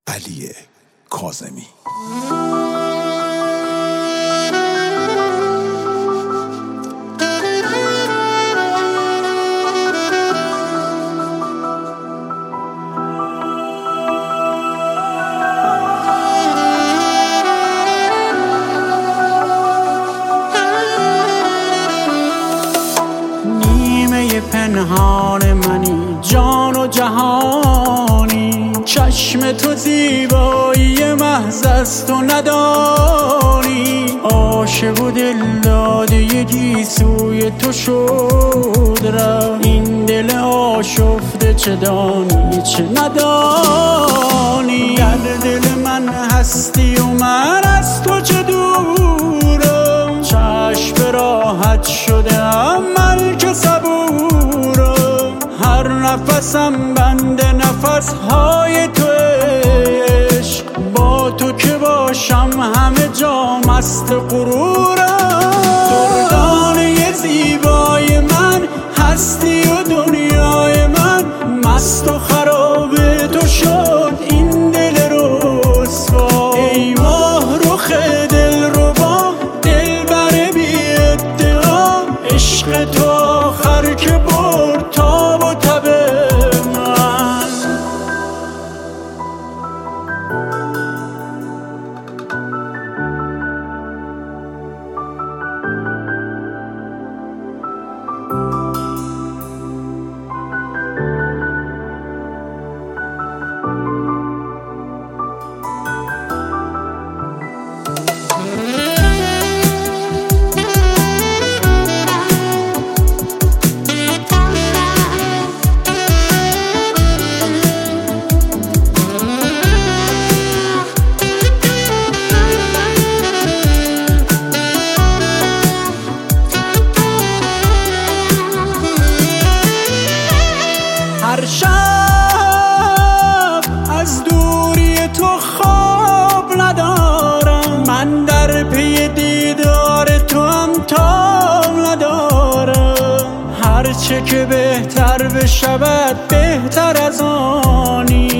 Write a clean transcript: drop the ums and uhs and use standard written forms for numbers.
علی کاظمی. پنهان منی، جان و جهانی، چشم تو زیبایی محض است و ندانی. عاشق و دلدادگی سوی تو شد رفت، این دل آشفته چه دانی چه ندانی. در دل من هستی و من از تو چه دورم، چشم راحت شده من که صبورم. هر نفسم بند نفسهای تو عشق، با تو که باشم همه جا مست غرورم. دردانه زیبای من هستی و دنیای من، مست و خراب تو شد این دل رسوا. ای ماه رخ دلربا، دلبر بی ادعا، عشق تو آخر که برد تاب و تب من. هر شب از دوری تو خواب ندارم، من در پی دیدار تو هم تاب ندارم. هرچه که بهتر بشود بهتر از آنی،